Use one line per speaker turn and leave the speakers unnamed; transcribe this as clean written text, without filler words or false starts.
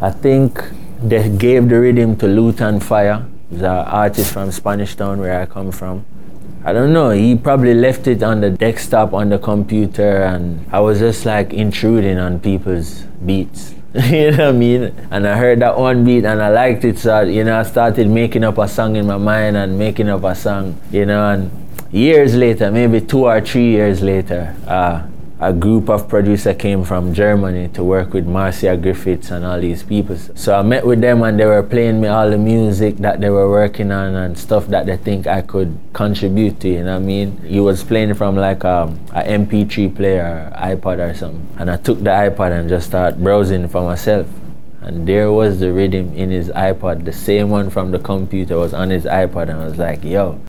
I think they gave the rhythm to Lutan Fire, the artist from Spanish Town where I come from. I don't know, he probably left it on the desktop on the computer, and I was just like intruding on people's beats. You know what I mean? And I heard that one beat and I liked it, so I started making up a song in my mind and making up a song, and years later, maybe 2 or 3 years later, a group of producers came from Germany to work with Marcia Griffiths and all these people. So I met with them and they were playing me all the music that they were working on and stuff that they think I could contribute to, you know what I mean? He was playing from like a MP3 player, or iPod or something. And I took the iPod and just started browsing for myself. And there was the rhythm in his iPod, the same one from the computer was on his iPod, and I was like, yo,